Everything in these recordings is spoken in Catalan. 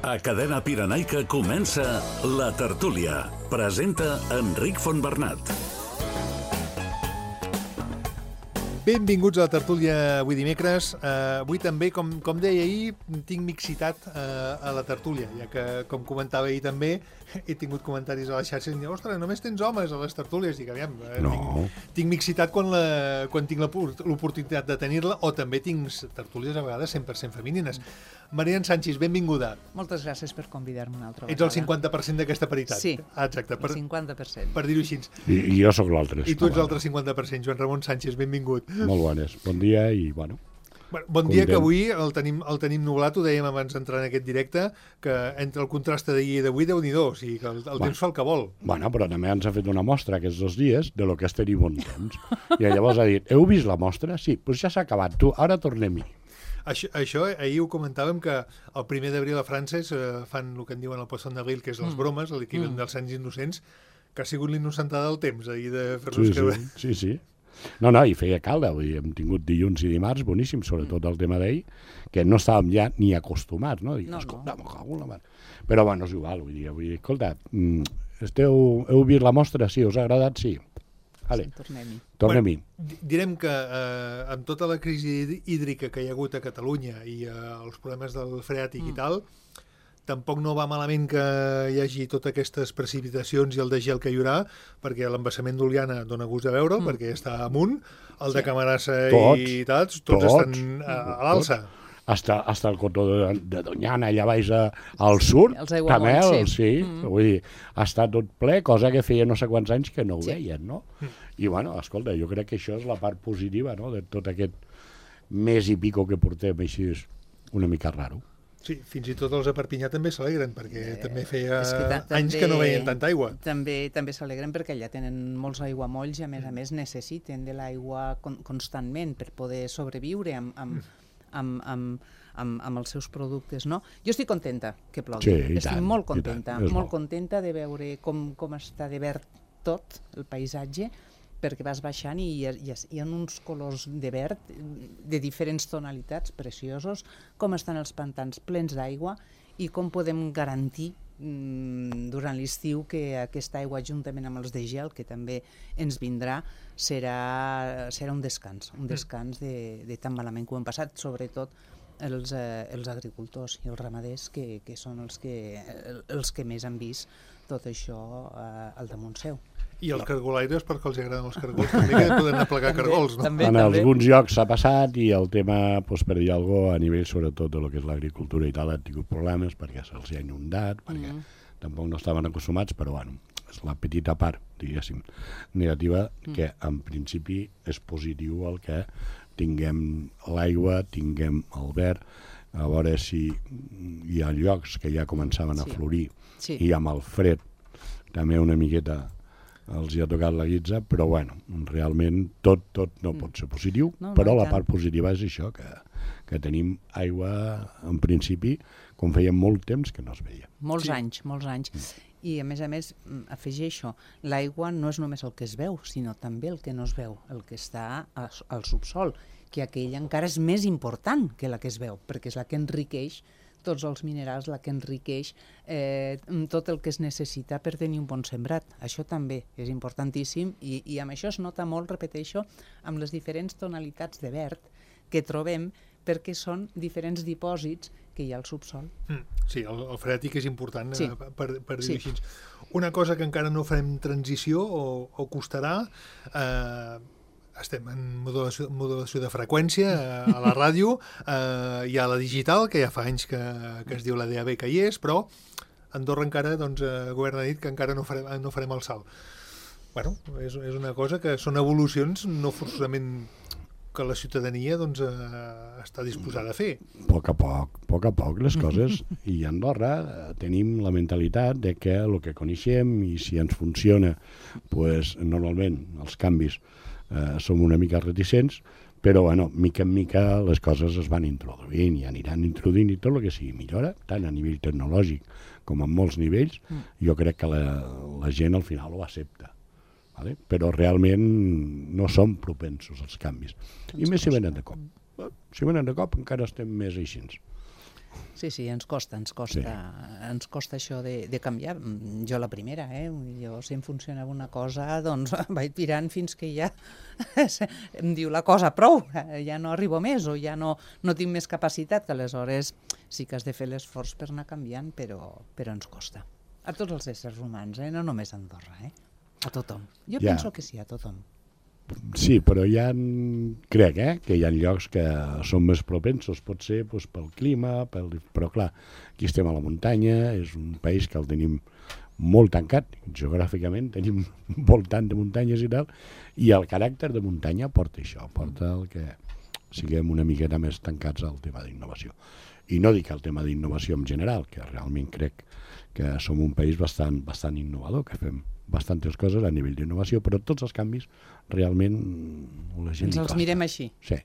A Cadena Pirenaica comença La Tertúlia. Presenta Enric Fontbernat. Benvinguts a La Tertúlia avui dimecres. Avui també, com deia ahir, tinc mixitat a La Tertúlia, ja que, com comentava ahir també, he tingut comentaris a la xarxa i diuen, ostres, només tens homes a les tertúlies. Dic, aviam, tinc mixitat quan tinc l'oportunitat de tenir-la, o també tinc tertúlies a vegades 100% femenines. Marian Sánchez, benvinguda. Moltes gràcies per convidar-me una altra vegada. Ets el 50% d'aquesta paritat. Sí, exacte, el 50%. Per dir-ho així. I jo sóc l'altre. I tu ets l'altre 50%. Joan Ramon Sánchez, benvingut. Molt bones. Bon dia i, bueno... Bon dia, que avui el tenim nublat, ho dèiem abans d'entrar en aquest directe, que entre el contrast d'ahir i d'avui, Déu-n'hi-do, o sigui que el temps fa el que vol. Bueno, però també ens ha fet una mostra aquests 2 dies de lo que és tenir bon temps. I llavors ha dit, heu vist la mostra? Sí, doncs ja s'ha acabat, tu, ara tornem-hi. Això, ahir ho comentàvem, que el 1 d'abril a França fan el que en diuen el Poisson d'abril, que és les bromes, l'equivalent dels Sants Innocents, que ha sigut l'innocentada del temps, ahir de fer-nos creure. Sí. No, i feia calda, vull dir, hem tingut dilluns i dimarts, boníssim, sobretot el tema d'ahir, que no estàvem ja ni acostumats, no? Dic, escolta, m'ho cago en la mà. Però, bueno, és igual, vull dir, escolta, heu vist la mostra? Sí, us ha agradat? Sí. Vale. Sí, tornem-hi. Direm que amb tota la crisi hídrica que hi ha hagut a Catalunya i els problemes del freàtic i tal, tampoc no va malament que hi hagi totes aquestes precipitacions i el de gel que hi haurà, perquè l'embassament d'Oliana dona gust a veure, perquè està amunt, el de Camarasa i tots estan a l'alça. Hasta el cotó de Doñana, allà baix al sud, també, sí. Vull dir, està tot ple, cosa que feia no sé quants anys que no ho veien, no? I, bueno, escolta, jo crec que això és la part positiva, no?, de tot aquest mes i pico que portem així, una mica raro. Sí, fins i tot els de Perpinyà també s'alegren, perquè també feia anys que no veien tanta aigua. També s'alegren perquè allà tenen molts aiguamolls i, a més, necessiten de l'aigua constantment per poder sobreviure amb els seus productes, no? Jo estic contenta que plogui. Estic molt contenta de veure com està de verd tot el paisatge, perquè vas baixant i hi ha uns colors de verd de diferents tonalitats preciosos, com estan els pantans plens d'aigua i com podem garantir durant l'estiu que aquesta aigua, juntament amb els de gel, que també ens vindrà, serà un descans de tan malament que ho hem passat, sobretot els agricultors i els ramaders, que són els que més han vist tot això al damunt seu. I els cargolaires, perquè els agraden els cargols, també, que poden aplegar cargols, no? En alguns llocs s'ha passat i el tema, per dir alguna cosa, a nivell sobretot de lo que és l'agricultura i tal, han tingut problemes perquè se'ls ha inundat, perquè tampoc no estaven acostumats, però bueno, és la petita part, diguéssim, negativa, que en principi és positiu el que tinguem l'aigua, tinguem el verd, a veure si hi ha llocs que ja començaven a florir i amb el fred també una miqueta els hi ha tocat la guitza, però bueno, realment tot no pot ser positiu, però la part positiva és això, que tenim aigua, en principi, com feia molt temps que no es veia. Molts anys. I, a més, afegeixo, l'aigua no és només el que es veu, sinó també el que no es veu, el que està al subsol, que aquell encara és més important que la que es veu, perquè és la que enriqueix tots els minerals, la que enriqueix tot el que es necessita per tenir un bon sembrat. Això també és importantíssim i amb això es nota molt, repeteixo, amb les diferents tonalitats de verd que trobem, perquè són diferents dipòsits que hi ha al subsol. Sí, el freàtic és important, per dir-ho així. Una cosa que encara no farem transició o costarà... Estem en modulació de freqüència a la ràdio, hi ha la digital, que ja fa anys que es diu la DAB que hi és, però Andorra encara, el govern ha dit que encara no farem el salt. Bueno, és una cosa que són evolucions, no forçosament que la ciutadania està disposada a fer. A poc a poc les coses, i a Andorra tenim la mentalitat de que el que coneixem i si ens funciona, normalment els canvis som una mica reticents, però, bueno, mica en mica les coses es van introduint i aniran introduint i tot el que sigui millora, tant a nivell tecnològic com en molts nivells, jo crec que la gent al final ho accepta. Vale? Però realment no som propensos als canvis. I més si venen de cop. Si venen de cop encara estem més així. Sí, ens costa això de canviar. Jo la primera, jo si em funcionava una cosa, doncs vaig tirant fins que ja em diu la cosa prou, ja no arribo més o ja no tinc més capacitat, que aleshores sí que has de fer l'esforç per anar canviant, però ens costa. A tots els éssers humans, no només a Andorra, a tothom. Jo penso que sí, a tothom. Sí, però crec que hi ha llocs que són més propensos, pot ser pel clima, però clar, aquí estem a la muntanya, és un país que el tenim molt tancat, geogràficament, tenim voltant de muntanyes i tal, i el caràcter de muntanya porta això, porta el que siguem una miqueta més tancats al tema d'innovació. I no dic el tema d'innovació en general, que realment crec que som un país bastant innovador, que fem bastantes coses a nivell d'innovació, però tots els canvis realment la gent ens els mirem així. Sí.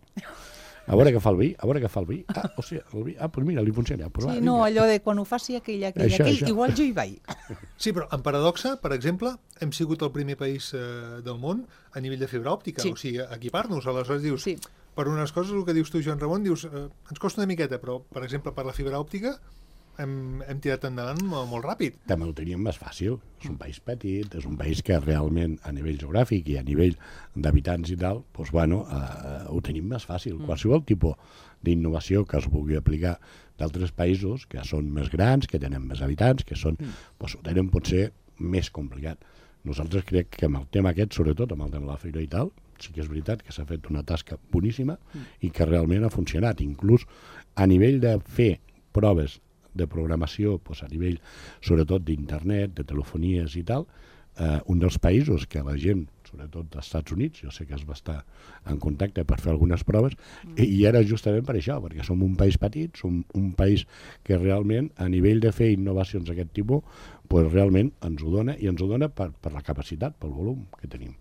A veure què fa el vi, el vi. Doncs mira, li funciona. Sí, no, allò de quan ho faci aquell, igual jo hi vaig. Sí, però en paradoxa, per exemple, hem sigut el primer país del món a nivell de fibra òptica, o sigui, equipar-nos. Aleshores dius, per unes coses, el que dius tu, Joan Ramon, dius, ens costa una miqueta, però, per exemple, per la fibra òptica, hem tirat endavant molt ràpid. També ho teníem més fàcil. És un país petit, és un país que realment a nivell geogràfic i a nivell d'habitants i tal, doncs bueno, ho tenim més fàcil. Qualsevol tipus d'innovació que es vulgui aplicar d'altres països que són més grans, que tenen més habitants, que són, doncs ho tenen potser més complicat. Nosaltres crec que amb el tema aquest, sobretot amb el tema de la fibra i tal, sí que és veritat que s'ha fet una tasca boníssima i que realment ha funcionat. Inclús a nivell de fer proves de programació a nivell sobretot d'internet, de telefonies i tal, un dels països que la gent, sobretot dels Estats Units, jo sé que es va estar en contacte per fer algunes proves, i era justament per això, perquè som un país petit, som un país que realment a nivell de fer innovacions d'aquest tipus, realment ens ho dona, i ens ho dona per la capacitat, pel volum que tenim.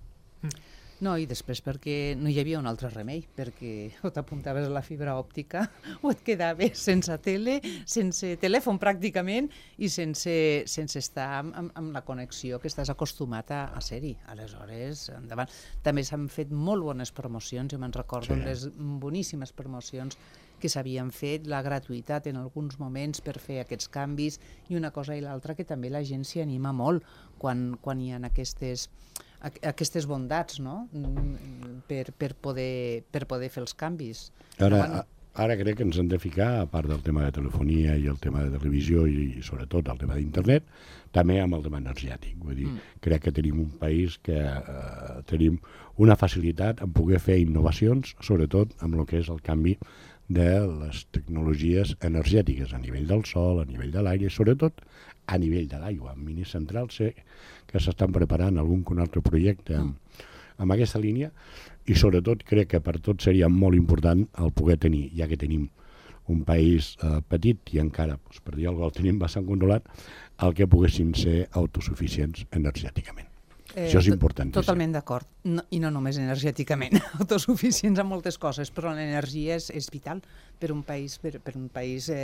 No, i després perquè no hi havia un altre remei, perquè o t'apuntaves a la fibra òptica o et quedaves sense tele, sense telèfon pràcticament i sense estar amb la connexió que estàs acostumat a ser-hi. Aleshores, endavant. També s'han fet molt bones promocions, jo me'n recordo les boníssimes promocions que s'havien fet, la gratuïtat en alguns moments per fer aquests canvis i una cosa i l'altra que també la gent s'hi anima molt quan hi ha aquestes bondats, no? per poder fer els canvis. Ara crec que ens hem de ficar, a part del tema de telefonia i el tema de televisió i sobretot el tema d'internet, també amb el tema energètic. Vull dir, crec que tenim un país que tenim una facilitat en poder fer innovacions, sobretot amb el que és el canvi de les tecnologies energètiques a nivell del sol, a nivell de l'aire i sobretot a nivell de l'aigua. En Mini Central sé que s'estan preparant algun altre projecte amb aquesta línia i sobretot crec que per tot seria molt important el poder tenir, ja que tenim un país petit i encara, per dir alguna cosa, el tenim bastant controlat, el que poguéssim ser autosuficients energèticament. Això és important. Totalment d'acord. I no només energèticament, autosuficients en moltes coses, però l'energia és vital per un país i per un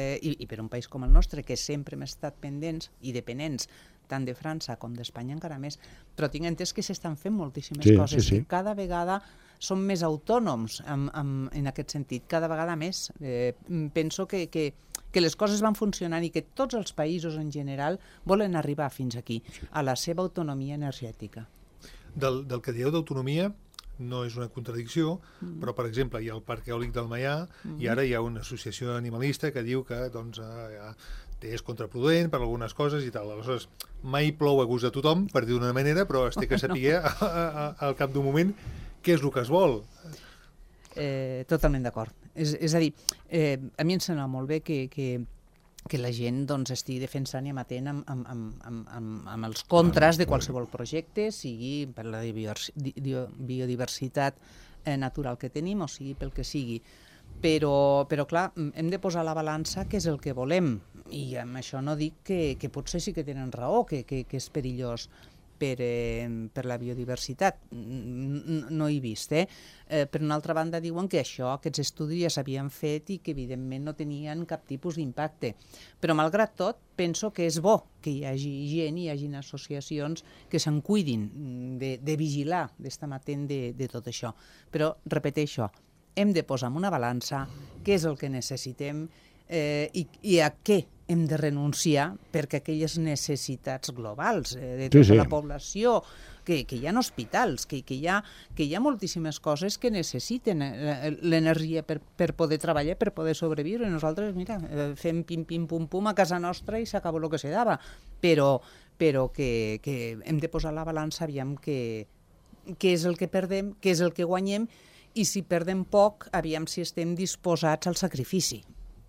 país com el nostre, que sempre hem estat pendents i dependents tant de França com d'Espanya encara més. Però tinc entès que s'estan fent moltíssimes coses, que cada vegada som més autònoms en aquest sentit, cada vegada més. Penso que les coses van funcionant i que tots els països en general volen arribar fins aquí, a la seva autonomia energètica. Del que dieu d'autonomia no és una contradicció, però, per exemple, hi ha el Parc Eòlic del Maià i ara hi ha una associació animalista que diu que és contraproduent per algunes coses i tal. Aleshores, mai plou a gust de tothom, per dir d'una manera, però es té que saber al cap d'un moment què és el que es vol. Totalment d'acord. És a dir, a mi em sembla molt bé que la gent estigui defensant i amatent amb els contres de qualsevol projecte, sigui per la biodiversitat natural que tenim o sigui pel que sigui. Però clar, hem de posar a la balança què és el que volem, i amb això no dic que potser sí que tenen raó, que és perillós per la biodiversitat, no he vist. Per una altra banda diuen que aquests estudis ja s'havien fet i que evidentment no tenien cap tipus d'impacte. Però malgrat tot, penso que és bo que hi hagi gent, hi hagin associacions que se'n cuidin de vigilar, d'estar amatent de tot això. Però, repeteixo, hem de posar en una balança què és el que necessitem, i a què hem de renunciar perquè aquelles necessitats globals de tota la població, que hi ha hospitals, que hi ha moltíssimes coses que necessiten l'energia per poder treballar, per poder sobreviure. Nosaltres, mira, fem pim-pim-pum-pum a casa nostra i s'acaba el que se dava. Però que hem de posar la balança, aviam què és el que perdem, què és el que guanyem, i si perdem poc, aviam si estem disposats al sacrifici.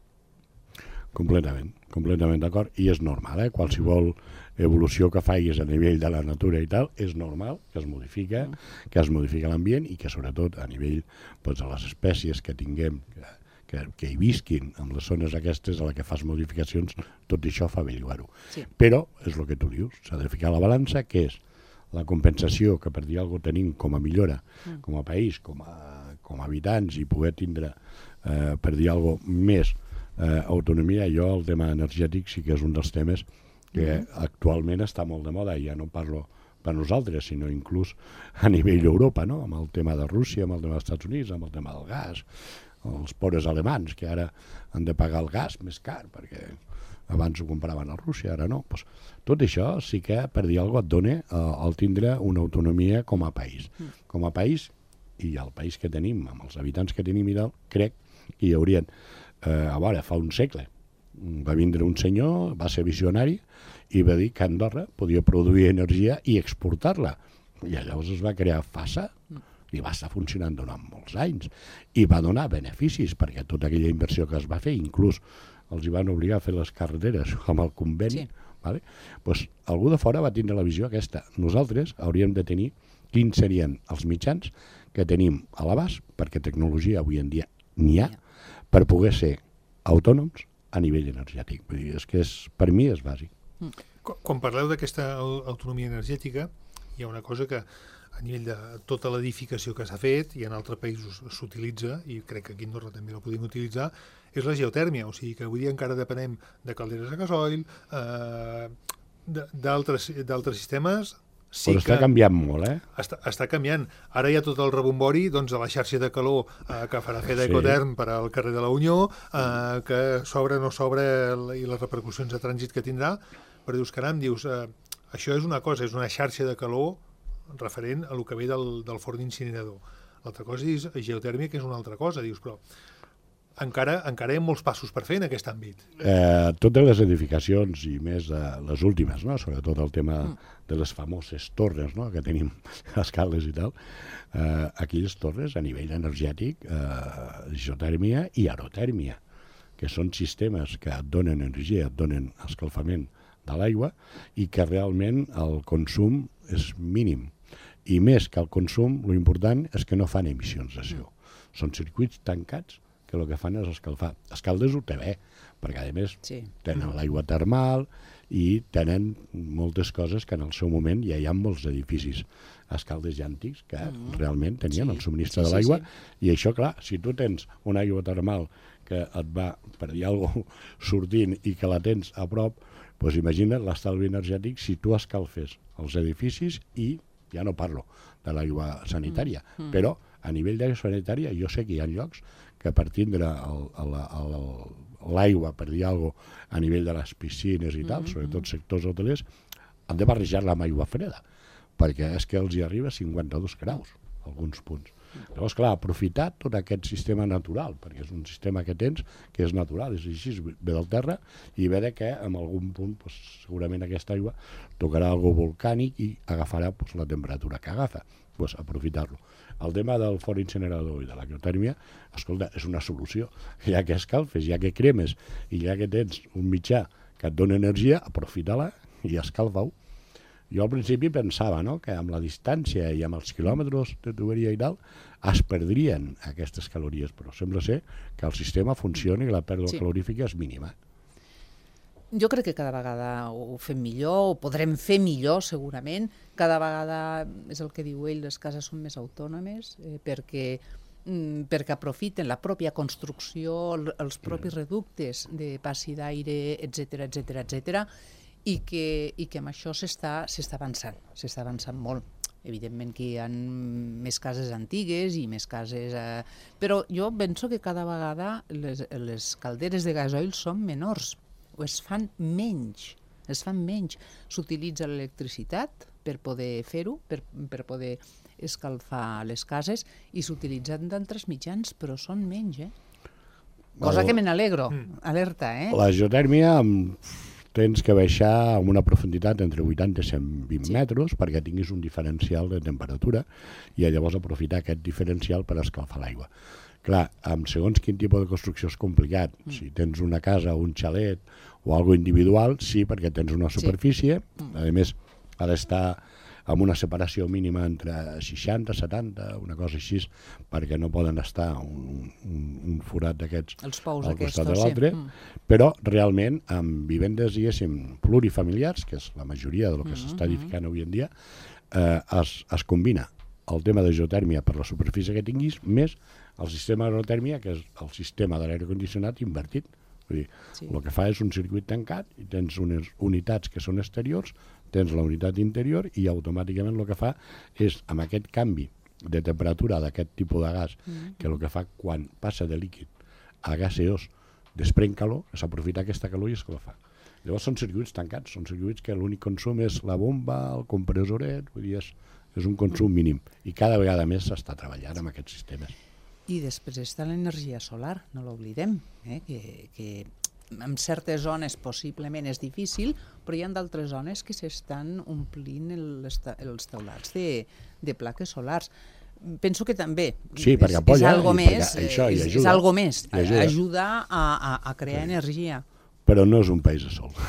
Completament d'acord, i és normal, qualsevol evolució que facis a nivell de la natura i tal, és normal que es modifica l'ambient i que sobretot a nivell de les espècies que tinguem, que hi visquin en les zones aquestes a les que fas modificacions, tot això fa averiguar-ho. Però és el que tu dius, s'ha de ficar a la balança, que és la compensació que per dir alguna cosa tenim com a millora, com a país, com a habitants, i poder tindre, per dir alguna cosa, més autonomia. Jo el tema energètic sí que és un dels temes que actualment està molt de moda, i ja no parlo per nosaltres, sinó inclús a nivell d'Europa, no? Amb el tema de Rússia, amb el tema dels Estats Units, amb el tema del gas, els pobres alemans que ara han de pagar el gas més car perquè abans ho compraven a Rússia, ara no. Pues, tot això sí que, per dir alguna cosa, et dona el tindre una autonomia com a país. Com a país, i el país que tenim, amb els habitants que tenim i tal, crec que hi haurien... a veure, fa un segle va vindre un senyor, va ser visionari i va dir que Andorra podia produir energia i exportar-la, i llavors es va crear FASA i va estar funcionant durant molts anys i va donar beneficis, perquè tota aquella inversió que es va fer, inclús els hi van obligar a fer les carreteres amb el conveni, vale? Pues, algú de fora va tindre la visió aquesta. Nosaltres hauríem de tenir quins serien els mitjans que tenim a l'abast, perquè tecnologia avui en dia n'hi ha, per poder ser autònoms a nivell energètic. Vull dir, és que per mi és bàsic. Quan parleu d'aquesta autonomia energètica, hi ha una cosa que a nivell de tota l'edificació que s'ha fet, i en altres països s'utilitza, i crec que aquí a Andorra també la podem utilitzar, és la geotèrmia. O sigui que avui dia encara depenem de calderes a gasoil, d'altres sistemes. Sí, però està canviant molt, Està canviant. Ara hi ha tot el rebombori de la xarxa de calor que farà fer d'Ecotherm per al carrer de la Unió, que s'obre o no s'obre i les repercussions de trànsit que tindrà, però dius, caram, això és una cosa, és una xarxa de calor referent a el que ve del forn incinerador. L'altra cosa és geotèrmia, que és una altra cosa. Dius, però encara hi ha molts passos per fer en aquest àmbit. Totes les edificacions, i més les últimes, no? Sobretot el tema de les famoses torres, no? Que tenim a Escaldes i tal, aquelles torres a nivell energètic, geotèrmia i aerotèrmia, que són sistemes que et donen energia, et donen escalfament de l'aigua i que realment el consum és mínim. I més que el consum, l'important és que no fan emissions de CO2. Són circuits tancats que el que fan és escalfar. Escaldes ho té bé, perquè a més tenen l'aigua termal i tenen moltes coses que en el seu moment ja hi ha molts edificis a Escaldes ja antics que realment tenien el subministre de l'aigua, i això, clar, si tu tens una aigua termal que et va, per dir alguna cosa, sortint i que la tens a prop, doncs imagina't l'estalvi energètic si tu escalfes els edificis, i ja no parlo de l'aigua sanitària, però a nivell d'aigua sanitària jo sé que hi ha llocs que per tindre l'aigua, per dir alguna cosa, a nivell de les piscines i tal, sobretot sectors hotelers, han de barrejar-la amb aigua freda, perquè és que els hi arriba a 52 graus, alguns punts. Llavors, clar, aprofitar tot aquest sistema natural, perquè és un sistema que tens que és natural, és així, ve del terra, i ve que en algun punt segurament aquesta aigua tocarà algo volcànic i agafarà la temperatura que agafa. Aprofitar-lo. El tema del forn incinerador i de la geotèrmia, escolta, és una solució. Ja que escalfes, ja que cremes i ja que tens un mitjà que et dona energia, aprofita-la i escalfa-ho. Jo al principi pensava que amb la distància i amb els quilòmetres de tuberia i tal es perdrien aquestes calories, però sembla ser que el sistema funciona i la pèrdua calorífica és mínima. Jo crec que cada vegada ho fem millor, ho podrem fer millor segurament, cada vegada, és el que diu ell, les cases són més autònomes, perquè aprofiten la pròpia construcció, els propis reductes de passi d'aire, etc, i que amb això s'està avançant molt. Evidentment que hi ha més cases antigues i més cases... Però jo penso que cada vegada les calderes de gasoil són menors, o es fan menys. S'utilitza l'electricitat per poder fer-ho, per poder escalfar les cases, i s'utilitzen d'altres mitjans, però són menys, Cosa que me n'alegro, alerta, La geotèrmia tens que baixar amb una profunditat entre 80 i 120 metres perquè tinguis un diferencial de temperatura i llavors aprofitar aquest diferencial per escalfar l'aigua. Clar, amb segons quin tipus de construcció és complicat. Si tens una casa o un xalet o algo individual, sí, perquè tens una superfície. A més, ha d'estar amb una separació mínima entre 60, 70, una cosa així, perquè no poden estar un forat d'aquests al costat de l'altre. Però realment, amb vivendes, diguéssim, plurifamiliars, que és la majoria del que s'està edificant avui en dia, es combina el tema de geotèrmia per la superfície que tinguis, més el sistema d'aerotèrmia, que és el sistema de l'aire condicionat invertit. Vull dir, el que fa és un circuit tancat i tens unes unitats que són exteriors, tens la unitat interior i automàticament el que fa és, amb aquest canvi de temperatura d'aquest tipus de gas, que el que fa quan passa de líquid a gaseós desprèn calor, s'aprofita aquesta calor i escalfa. Llavors són circuits tancats, són circuits que l'únic consum és la bomba, el compressoret, vull dir, és un consum mínim. I cada vegada més s'està treballant amb aquests sistemes. I després està l'energia solar, no l'oblidem, que en certes zones possiblement és difícil, però hi ha d'altres zones que s'estan omplint els teulats de plaques solars. Penso que també és algo més, ajuda a crear energia. Però no és un país de sol.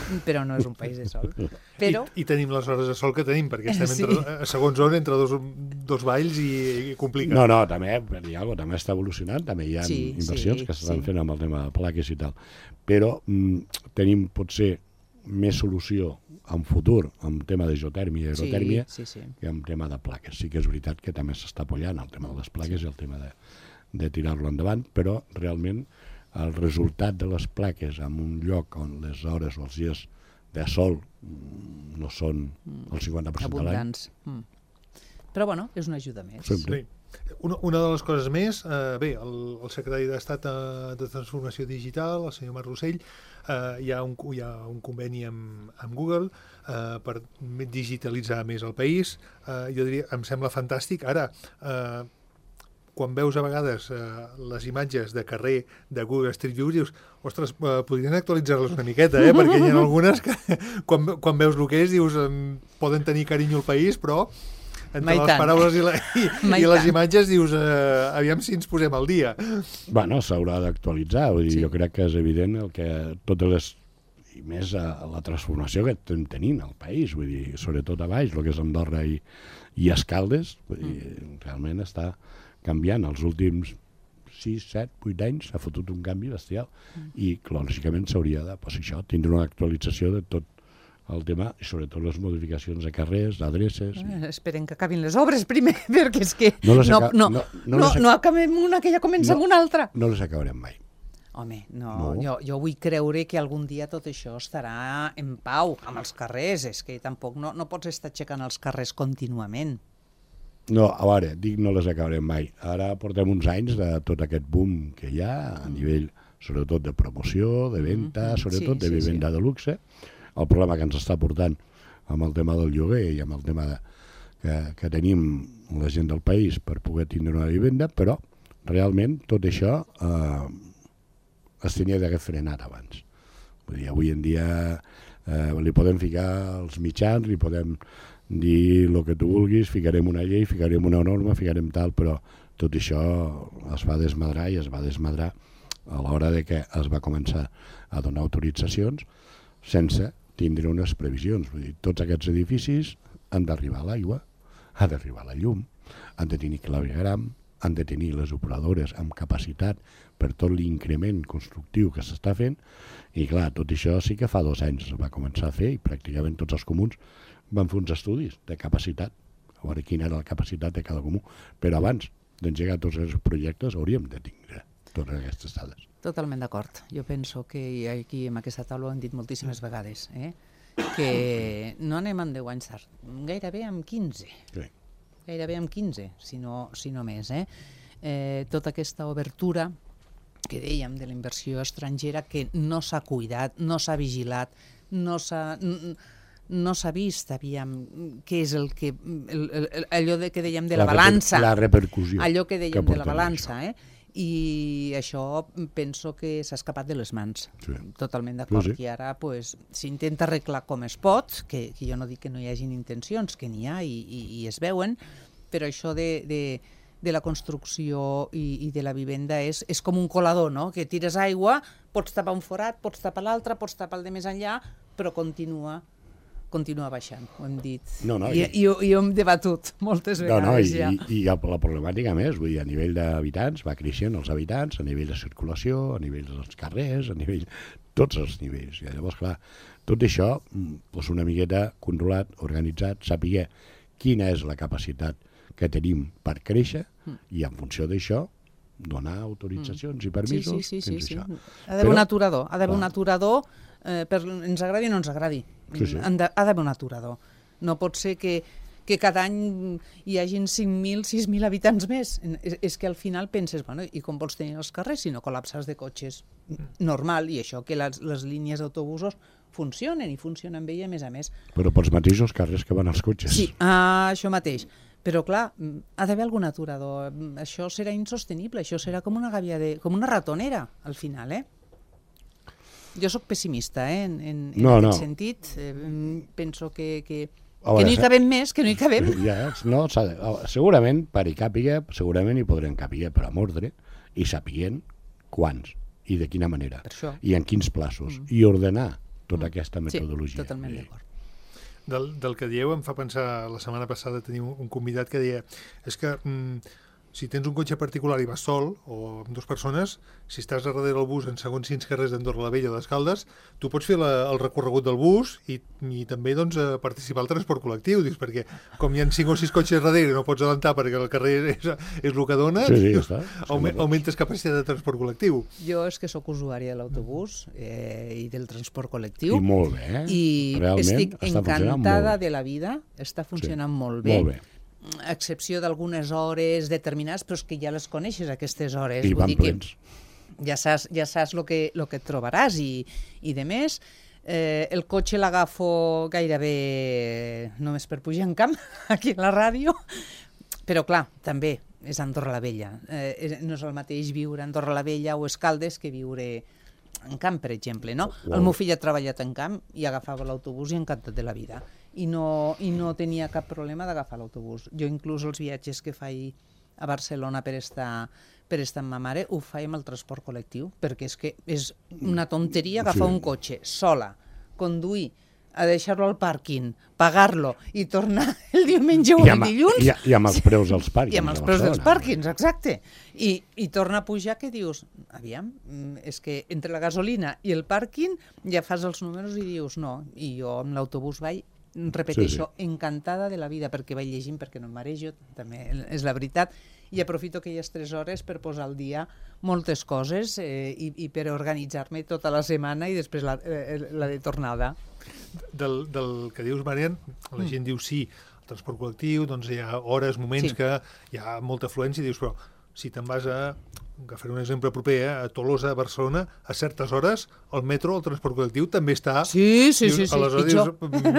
I tenim les hores de sol que tenim, perquè estem a segons on entre dos valls i complica. No, també està evolucionant, també hi ha inversions que s'estan fent amb el tema de plaques i tal. Però tenim potser més solució en futur amb tema de geotèrmia i aerotèrmia que amb tema de plaques. Sí que és veritat que també s'està apoyant el tema de les plaques i el tema de tirar-lo endavant, però realment el resultat de les plaques en un lloc on les hores o els dies de sol no són el 50% de l'any. Però bueno, és una ajuda més. Sí. Una de les coses més, el secretari d'Estat de Transformació Digital, el senyor Marc Rossell, hi ha un conveni amb Google per digitalitzar més el país. Jo diria, em sembla fantàstic. Ara, quan veus a vegades les imatges de carrer de Google Street View, dius, ostres, podrien actualitzar-les una miqueta, perquè hi ha algunes que quan veus el que és, dius, poden tenir carinyo al país, però entre les paraules i les imatges dius, aviam si ens posem al dia. Bueno, s'haurà d'actualitzar, jo crec que és evident el que totes les, i més la transformació que estem tenint al país, vull dir, sobretot a baix, el que és Andorra i Escaldes, vull dir, realment està canviant. Els últims 6, 7, 8 anys s'ha fotut un canvi bestial i lògicament s'hauria de tindre una actualització de tot el tema i sobretot les modificacions de carrers, d'adreces. Esperen que acabin les obres primer, perquè és que no acabem una que ja comença amb una altra. No les acabarem mai. Home, jo vull creure que algun dia tot això estarà en pau amb els carrers, és que tampoc no pots estar aixecant els carrers contínuament. No, a veure, dic no les acabarem mai. Ara portem uns anys de tot aquest boom que hi ha a nivell, sobretot de promoció, de venda, sobretot de vivenda de luxe. El problema que ens està portant amb el tema del lloguer i amb el tema que tenim la gent del país per poder tindre una vivenda, però realment tot això es tenia d'haver frenat abans. Vull dir, avui en dia li podem ficar els mitjans, li podem dir el que tu vulguis, ficarem una llei, ficarem una norma, ficarem tal, però tot això es va desmadrar i es va desmadrar a l'hora de que es va començar a donar autoritzacions sense tindre unes previsions. Vull dir, tots aquests edificis han d'arribar a l'aigua, ha d'arribar la llum, han de tenir clavegram, han de tenir les operadores amb capacitat per tot l'increment constructiu que s'està fent i clar, tot això sí que fa 2 anys es va començar a fer i pràcticament tots els comuns van fer uns estudis de capacitat, a veure quina era la capacitat de cada comú, però abans d'engegar tots els projectes hauríem de tindre totes aquestes dades. Totalment d'acord. Jo penso que aquí en aquesta taula ho hem dit moltíssimes vegades, que no anem en 10 anys tard, gairebé en 15. Sí. gairebé amb 15, si no més. Tota aquesta obertura que dèiem de la inversió estrangera que no s'ha cuidat, no s'ha vigilat, no s'ha vist, què és allò que dèiem de la balança. La repercussió. Allò que dèiem de la balança, i això penso que s'ha escapat de les mans. Sí. Totalment d'acord. I ara s'intenta arreglar com es pot, que jo no dic que no hi hagin intencions, que n'hi ha i es veuen, però això de la construcció i de la vivenda és com un colador, no? Que tires aigua, pots tapar un forat, pots tapar l'altre, pots tapar el de més enllà, però continua baixant, ho hem dit. I ho hem debatut moltes vegades ja. I la problemàtica més, vull dir, a nivell d'habitants, va creixent els habitants, a nivell de circulació, a nivell dels carrers, a nivell... tots els nivells. I llavors, clar, tot això, una miqueta controlat, organitzat, saber quina és la capacitat que tenim per créixer i en funció d'això donar autoritzacions i permisos. Sí. Ha d'haver un aturador, ens agradi o no ens agradi. Ha d'haver un aturador. No pot ser que cada any hi hagin 5.000, 6.000 habitants més. És que al final penses, i com vols tenir els carrers si no col·lapses de cotxes? Normal, i això que les línies d'autobusos funcionen i funcionen bé i a més. Però pels mateixos carrers que van els cotxes. Sí, això mateix. Però clar, ha d'haver algun aturador. Això serà insostenible, això serà com una gàbia com una ratonera, al final, Jo sóc pessimista, en aquest sentit. Penso que no hi cabem més, que no hi cabem. Segurament, per hi càpiga, segurament hi podrem càpiga, però amb ordre, i sapient quants, i de quina manera, i en quins plaços, i ordenar tota aquesta metodologia. Sí, totalment d'acord. Del que dieu em fa pensar, la setmana passada tenia un convidat que deia, és que si tens un cotxe particular i vas sol, o amb dues persones, si estàs a darrere del bus en segons quins carrers d'Andorra la Vella o d'Escaldes, tu pots fer el recorregut del bus i també participar al transport col·lectiu, perquè com hi ha 5 o 6 cotxes darrere no pots adelantar perquè el carrer és el que dona, augmentes capacitat de transport col·lectiu. Jo és que sóc usuària de l'autobús i del transport col·lectiu. I molt bé, I estic encantada de la vida, està funcionant molt bé. A excepció d'algunes hores determinades, però és que ja les coneixes, aquestes hores. I van plens. Ja saps el que et trobaràs i de més. El cotxe l'agafo gairebé només per pujar en camp, aquí a la ràdio, però clar, també és Andorra la Vella. No és el mateix viure a Andorra la Vella o Escaldes que viure en camp, per exemple, no? El meu fill ha treballat en camp i agafava l'autobús i encantat de la vida. I no tenia cap problema d'agafar l'autobús. Jo inclús els viatges que faig a Barcelona per estar amb ma mare ho faig amb el transport col·lectiu, perquè és que és una tonteria agafar un cotxe sola, conduir, a deixar-lo al pàrquing, pagar-lo i tornar el diumenge o el dilluns. I amb els preus dels pàrquings. I amb els preus dels pàrquings, exacte. I torna a pujar, que dius, aviam, és que entre la gasolina i el pàrquing ja fas els números i dius, no, i jo amb l'autobús vaig, repeteixo, encantada de la vida, perquè vaig llegint, perquè no em marejo, també és la veritat, i aprofito aquelles 3 hores per posar al dia moltes coses i per organitzar-me tota la setmana i després la de tornada. Del que dius, Marian, la gent diu sí, el transport col·lectiu, doncs hi ha hores, moments que hi ha molta afluència i dius, però si te'n vas agafar un exemple proper, a Tolosa, a Barcelona, a certes hores, el metro, el transport col·lectiu, també està... Sí, aleshores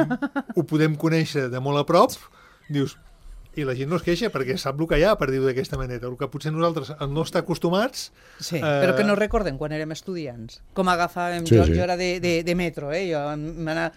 ho podem conèixer de molt a prop, dius, i la gent no es queixa perquè sap el que hi ha, per dir-ho d'aquesta manera. El que potser nosaltres no estar acostumats... Sí, però que no recordem quan érem estudiants. Com agafàvem, jo era de metro, jo m'anava...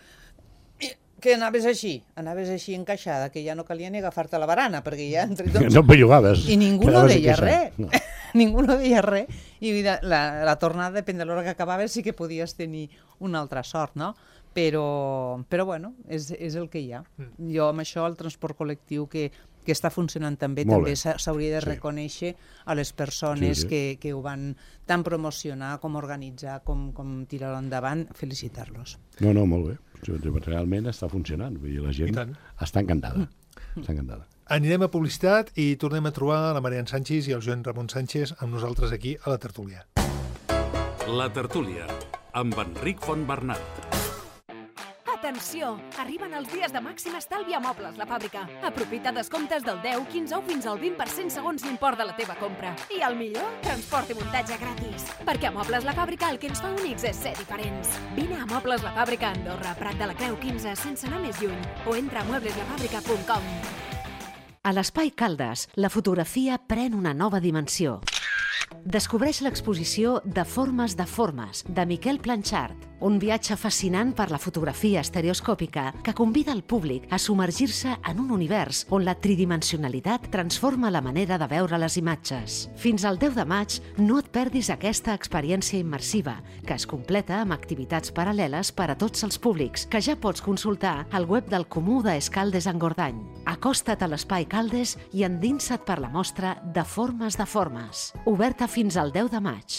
Que anaves així encaixada, que ja no calia ni agafar-te la barana, perquè ja entre tots... No bellugaves. I ningú no deia res. Ningú no deia res. I la tornada, depèn de l'hora que acabaves, sí que podies tenir una altra sort, no? Però bueno, és el que hi ha. Jo amb això, el transport col·lectiu que està funcionant també s'hauria de reconèixer a les persones que ho van tant promocionar com organitzar, com tirar-ho endavant, felicitar-los. No, molt bé. Realment està funcionant. Vull dir, la gent està encantada. Està encantada. Anirem a publicitat i tornem a trobar la Marian Sánchez i el Joan Ramon Sánchez amb nosaltres aquí a la tertúlia. La tertúlia, amb Enric Fontbernat. Atenció! Arriben els dies de màxim estalvi a Mobles La Fàbrica. Aprofita descomptes del 10, 15 o fins al 20% segons l'import de la teva compra. I el millor? Transport i muntatge gratis. Perquè a Mobles La Fàbrica el que ens fa únics és ser diferents. Vine a Mobles La Fàbrica a Andorra, Prat de la Creu 15, sense anar més lluny. O entra a muebleslafàbrica.com. A l'Espai Caldes, la fotografia pren una nova dimensió. Descobreix l'exposició De formes, de Miquel Planchart, un viatge fascinant per la fotografia estereoscòpica que convida el públic a submergir-se en un univers on la tridimensionalitat transforma la manera de veure les imatges. Fins al 10 de maig no et perdis aquesta experiència immersiva, que es completa amb activitats paral·leles per a tots els públics, que ja pots consultar al web del Comú d'Escaldes Engordany. Acosta't a l'Espai Caldes i endinsa't per la mostra De formes, oberta fins al 10 de maig.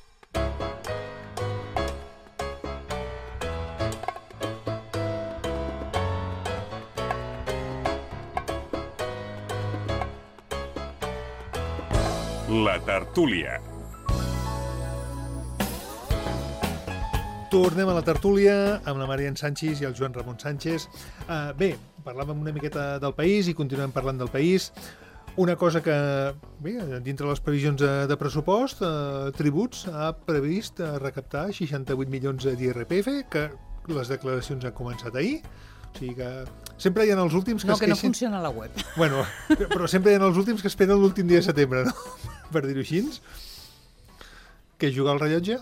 La tertúlia. Tornem a la tertúlia amb la Marian Sánchez i el Joan Ramon Sánchez. Bé, parlàvem una miqueta del país i continuem parlant del país. Una cosa que, bé, dintre les previsions de pressupost, Tributs ha previst recaptar 68 milions d'IRPF, que les declaracions han començat ahir. O sigui que sempre hi ha els últims que no, es que queixin... no funciona la web. Bueno, però sempre hi ha els últims que esperen l'últim dia de setembre, no? Per dir-ho així. Que jugar al rellotge?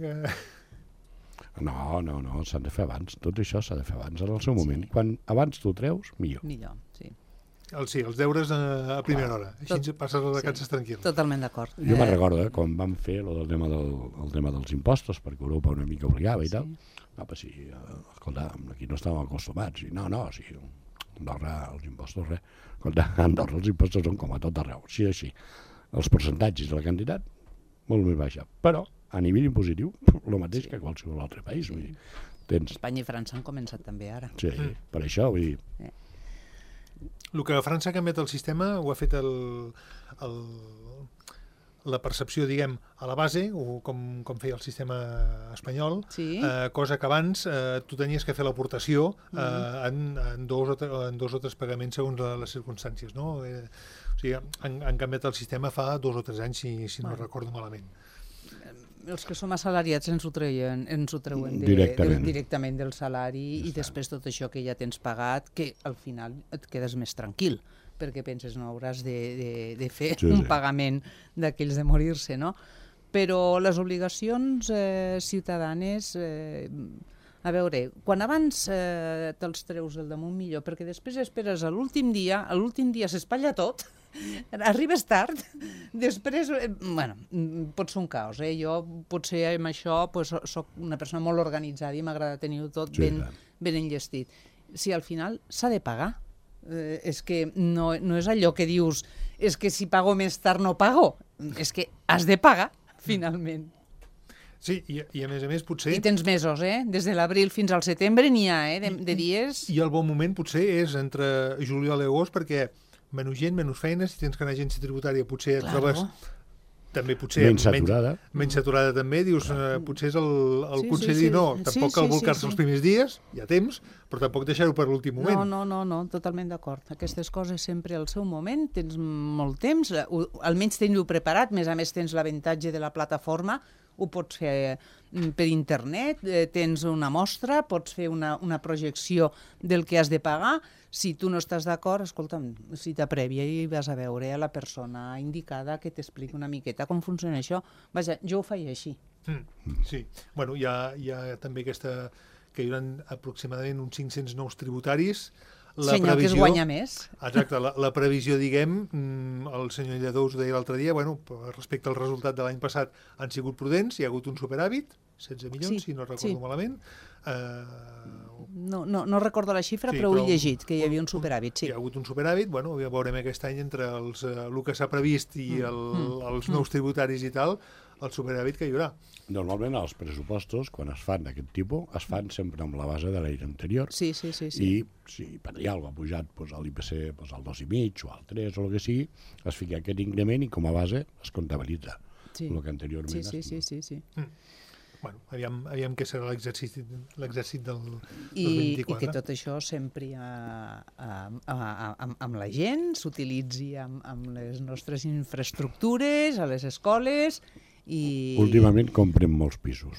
No, s'han de fer abans. Tot això s'ha de fer abans, en el seu moment. Quan abans t'ho treus, millor. Millor, sí. Sí, els deures a primera hora. Així passes les vacances tranquil. Totalment d'acord. Jo me'n recordo, quan vam fer el tema dels impostos, perquè Europa una mica obligava i tal. Sí, escolta, aquí no estàvem acostumats. No, sí, Andorra, els impostos, res. Escolta, a Andorra els impostos són com a tot arreu. Sí. Els percentatges de la quantitat, molt més baixa. Però, a nivell impositiu, el mateix que qualsevol altre país. Vull dir, Espanya i França han començat també ara. Sí, per això, vull dir... El que a França ha canviat el sistema ho ha fet la percepció, diguem, a la base, o com feia el sistema espanyol, cosa que abans tu tenies que fer l'aportació en dos o tres pagaments segons les circumstàncies, no? O sigui, han canviat el sistema fa 2 o 3 anys, si no recordo malament. Els que som assalariats ens ho treuen directament del salari i després tot això que ja tens pagat, que al final et quedes més tranquil, perquè penses no hauràs de fer un pagament d'aquells de morir-se, no? Però les obligacions ciutadanes... A veure, quan abans te'ls treus del damunt millor, perquè després esperes a l'últim dia s'espatlla tot, arribes tard, després, bueno, pot ser un caos, Jo potser amb això soc una persona molt organitzada i m'agrada tenir-ho tot ben enllestit. Si al final s'ha de pagar, és que no és allò que dius, és que si pago més tard no pago, és que has de pagar, finalment. Sí, i a més potser... I tens mesos, Des de l'abril fins al setembre n'hi ha, de dies... I el bon moment potser és entre juliol i agost, perquè menys gent, menys feines, si tens que anar a agència tributària potser et trobes... També potser... Menys saturada també, dius, potser és el conseller, tampoc cal volcar-se els primers dies, hi ha temps, però tampoc deixar-ho per l'últim moment. No, totalment d'acord. Aquestes coses sempre al seu moment, tens molt temps, almenys tens-ho preparat, més a més tens l'avantatge de la plataforma, ho pots fer per internet, tens una mostra, pots fer una projecció del que has de pagar. Si tu no estàs d'acord, escolta'm, cita prèvia i vas a veure a la persona indicada que t'expliqui una miqueta com funciona això. Vaja, jo ho faig així. Sí, bueno, hi ha també aquesta, que hi haurà aproximadament uns 500 nous tributaris. Senyor que es guanya més. Exacte, la previsió, diguem, el senyor Lledó us ho deia l'altre dia, respecte al resultat de l'any passat han sigut prudents, hi ha hagut un superàvit, 16 milions, si no recordo malament. No recordo la xifra, però ho he llegit, que hi havia un superàvit, sí. Hi ha hagut un superàvit, veurem aquest any entre el que s'ha previst i els nous tributaris i tal, el superàvit que hi haurà. Normalment els pressupostos, quan es fan d'aquest tipus, es fan sempre amb la base de l'any anterior. Sí. I si per allà algú ha pujat a l'IPC al 2,5 o al 3 o el que sigui, es fica aquest increment i com a base es comptabilitza el que anteriorment Sí. Bueno, aviam què serà l'exèrcit del 2024. I que tot això sempre amb la gent, s'utilitzi amb les nostres infraestructures, a les escoles i... Últimament comprem molts pisos.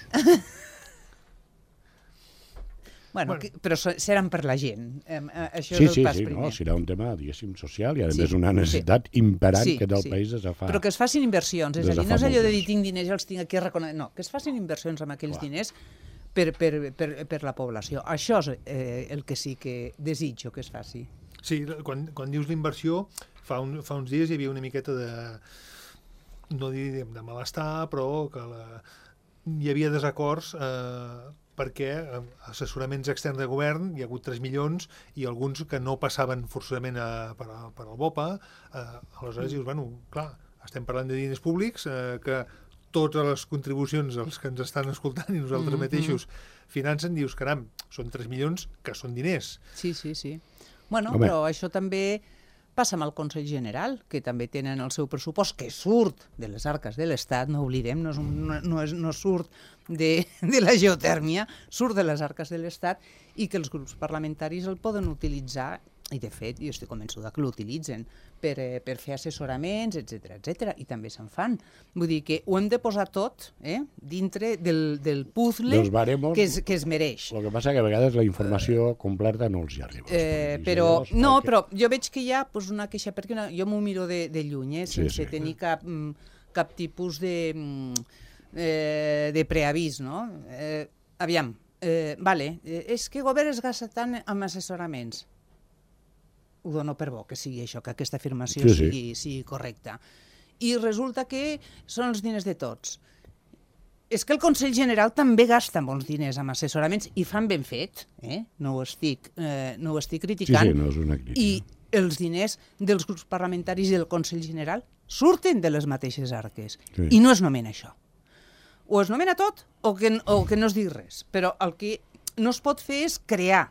Bueno, però seran per la gent. Això sí, és el pas primer. serà un tema, diguéssim, social i a més una necessitat imperant que del país des de fa... Però que es facin inversions, és a dir, no és allò de dir tinc diners i els tinc aquí a reconèixer, no, que es facin inversions amb aquells diners per la població. Això és el que sí que desitjo que es faci. Sí, quan dius l'inversió, fa uns dies hi havia una miqueta de, no diríem de malestar, però que hi havia desacords perquè assessoraments externs de govern hi ha hagut 3 milions i alguns que no passaven forçosament per al BOPA. Aleshores dius, bueno, clar, estem parlant de diners públics que totes les contribucions als que ens estan escoltant i nosaltres mateixos financen, dius, caram, són 3 milions que són diners. Sí. Bueno, però això també passa amb el Consell General, que també tenen el seu pressupost, que surt de les arques de l'Estat, no oblidem, no surt de la geotèrmia, surt de les arques de l'Estat i que els grups parlamentaris el poden utilitzar, i de fet jo estic convençuda que l'utilitzen, per fer assessoraments, etc. I també se'n fan. Vull dir que ho hem de posar tot dintre del puzzle que es mereix. El que passa que a vegades la informació completa no els hi arriba. Però jo veig que hi ha una queixa, perquè jo m'ho miro de lluny, sense tenir cap tipus de preavís, no? Aviam, és que el govern es gasta tant en assessoraments. Ho dono per bo que sigui això, que aquesta afirmació sigui correcta. I resulta que són els diners de tots. És que el Consell General també gasta molts diners en assessoraments i fan ben fet, no ho estic criticant. Sí, no és una crítica. I els diners dels grups parlamentaris i del Consell General surten de les mateixes arques. Sí. I no es nomena això. O es nomena tot o que no es digui res. Però el que no es pot fer és crear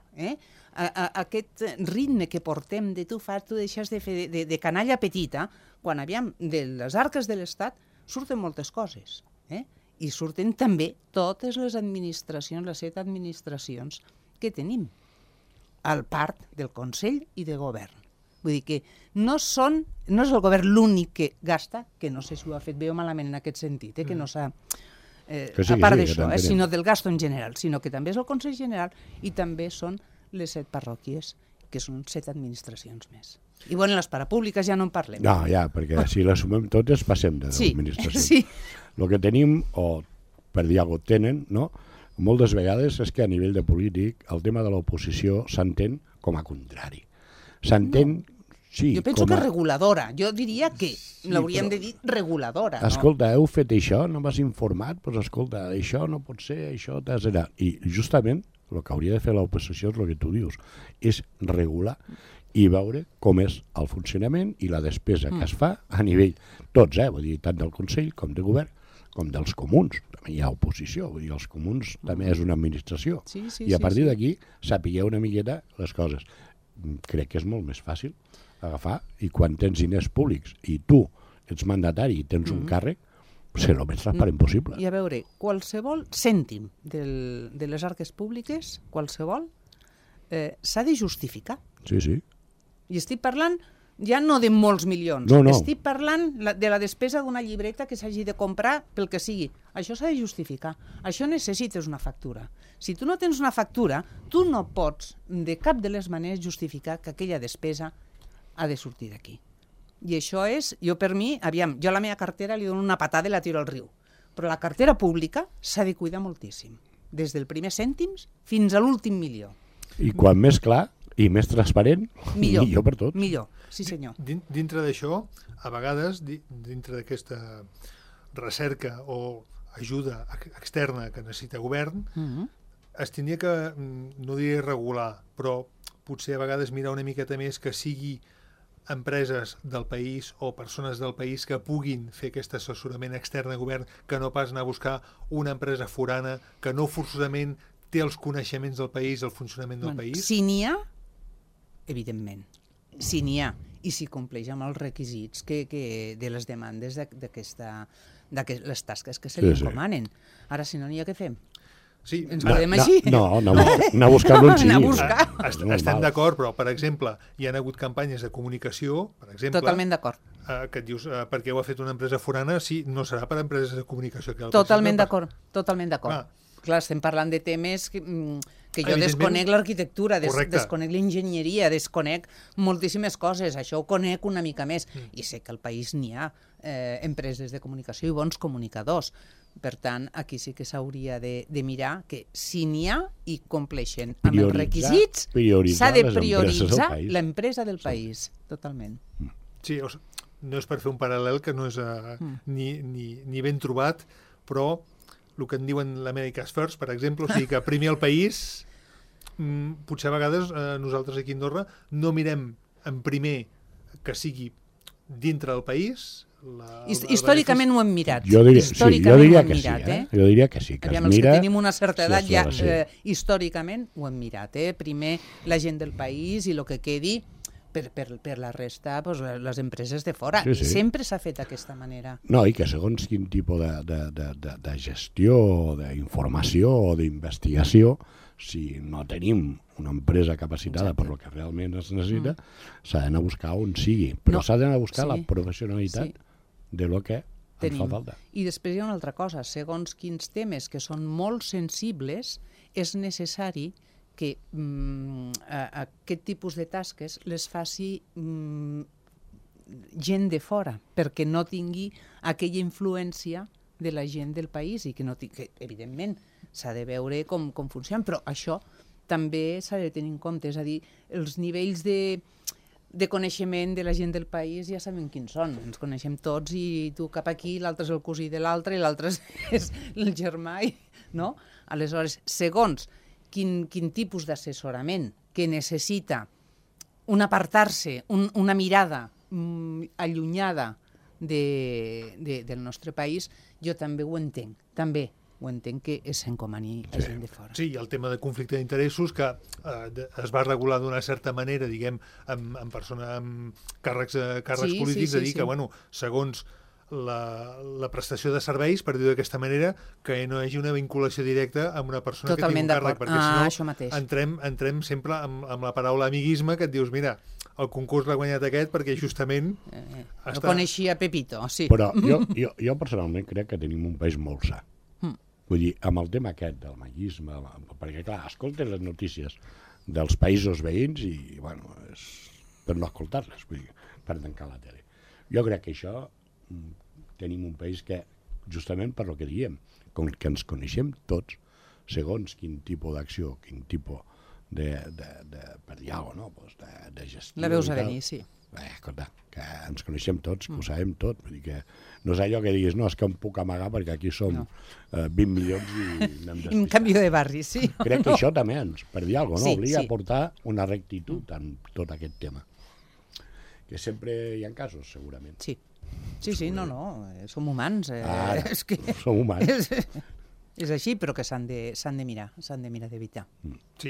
aquest ritme que portem de tu deixes de fer de canalla petita, quan de les arques de l'Estat surten moltes coses. I surten també totes les administracions, les 7 administracions que tenim al part del Consell i de Govern. Vull dir que no és el govern l'únic que gasta, que no sé si ho ha fet bé o malament en aquest sentit, que no s'ha... a part d'això, sinó del gasto en general, sinó que també és el Consell General i també són les 7 parròquies, que són 7 administracions més. I bueno, les parapúbliques ja no en parlem. No, perquè si les sumem totes passem de l'administració. Sí. El que tenim, o per dir alguna cosa tenen, no? Moltes vegades és que a nivell de polític el tema de l'oposició s'entén com a contrari. S'entén... Sí, jo penso que reguladora. Jo diria que l'hauríem de dir reguladora. Escolta, heu fet això? No m'has informat? Doncs escolta, això no pot ser, això t'has... I justament el que hauria de fer l'oposició és el que tu dius, és regular i veure com és el funcionament i la despesa que es fa a nivell tots, vull dir, tant del Consell com de Govern, com dels comuns. També hi ha oposició, vull dir, els comuns també és una administració. I a partir d'aquí sapigueu una miqueta les coses. Crec que és molt més fàcil agafar, i quan tens diners públics i tu ets mandatari i tens un càrrec, ser el més transparent possible. I a veure, qualsevol cèntim de les arques públiques, qualsevol, s'ha de justificar. Sí. I estic parlant ja no de molts milions, no. Estic parlant de la despesa d'una llibreta que s'hagi de comprar pel que sigui. Això s'ha de justificar. Això necessites una factura. Si tu no tens una factura, tu no pots de cap de les maneres justificar que aquella despesa ha de sortir d'aquí. I això és, jo per mi, jo a la meva cartera li dono una patada i la tiro al riu. Però la cartera pública s'ha de cuidar moltíssim. Des del primer cèntims fins a l'últim milió. I quan més clar i més transparent, millor per tot. Millor, sí senyor. Dintre d'això, a vegades, dintre d'aquesta recerca o ajuda externa que necessita govern, es tindria que, no diré regular, però potser a vegades mirar una miqueta més que sigui empreses del país o persones del país que puguin fer aquest assessorament extern de govern, que no pas anar a buscar una empresa forana que no forçosament té els coneixements del país, el funcionament del país? Si n'hi ha, evidentment. Si n'hi ha. i si compleix amb els requisits de les demandes de les tasques que se li encomanen. Ara, si no n'hi ha, què fem? Sí, ens quedem així? No, anar a buscar-lo en sí. Estem d'acord, però, per exemple, hi ha hagut campanyes de comunicació, per exemple... Totalment d'acord. Que et dius, perquè ho ha fet una empresa forana, sí, no serà per empreses de comunicació. Totalment d'acord, totalment d'acord. Clar, estem parlant de temes que jo desconec l'arquitectura, desconec l'enginyeria, desconec moltíssimes coses, això ho conec una mica més, i sé que al país n'hi ha empreses de comunicació i bons comunicadors. Per tant, aquí sí que s'hauria de mirar que si n'hi ha i compleixen amb els requisits, s'ha de prioritzar l'empresa del país. Totalment. Sí, no és per fer un paral·lel que no és ni ben trobat, però el que en diuen l'America's First, per exemple, o sigui que primer el país, potser a vegades nosaltres aquí a Andorra no mirem en primer que sigui dintre del país. Històricament ho hem mirat. Jo diria que sí, Jo diria que sí. Aviam, els que tenim una certa edat ja històricament ho hem mirat. Primer la gent del país i el que quedi per la resta, les empreses de fora. I sempre s'ha fet d'aquesta manera. No, i que segons quin tipus de gestió, d'informació o d'investigació, si no tenim una empresa capacitada per lo que realment es necessita, s'ha d'anar a buscar on sigui. Però s'ha d'anar a buscar la professionalitat de lo que ens fa falta. I després hi ha una altra cosa. Segons quins temes que són molt sensibles, és necessari que aquest tipus de tasques les faci gent de fora, perquè no tingui aquella influència de la gent del país i que evidentment s'ha de veure com funciona, però això també s'ha de tenir en compte, és a dir, els nivells de coneixement de la gent del país ja sabem quins són, ens coneixem tots i tu cap aquí, l'altre és el cosí de l'altre i l'altre és el germà, no? Aleshores, segons quin tipus d'assessorament que necessita un apartar-se, una mirada allunyada del nostre país, jo també ho entenc, que s'encomani a gent de fora. Sí, i el tema de conflicte d'interessos que es va regular d'una certa manera, diguem, amb persones amb càrrecs polítics, a dir que, bueno, segons la prestació de serveis, per dir-ho d'aquesta manera, que no hi hagi una vinculació directa amb una persona que tingui un càrrec, perquè si no entrem sempre amb la paraula amiguisme, que et dius, mira, el concurs l'ha guanyat aquest perquè justament... No coneixia Pepito, sí. Però jo personalment crec que tenim un país molt sa. Vull dir, amb el tema aquest del maguisme, perquè clar, escoltes les notícies dels països veïns i, bueno, és per no escoltar-les, vull dir, per tancar la tele. Jo crec que això tenim un país que, justament per lo que diem, com que ens coneixem tots, segons quin tipus d'acció, quin tipus per dir alguna cosa, de gestió... La veus a venir, sí. Escolta, que ens coneixem tots, que ho sabem tot, vull dir que no és allò que diguis, no, és que em puc amagar perquè aquí som 20 milions i anem despistant. En canvi de barri, sí. Crec que això també ens, per dir alguna cosa, obliga a portar una rectitud en tot aquest tema. Que sempre hi ha casos, segurament. Sí, no, som humans. Som humans. És així, però que s'han de mirar d'evitar. Sí,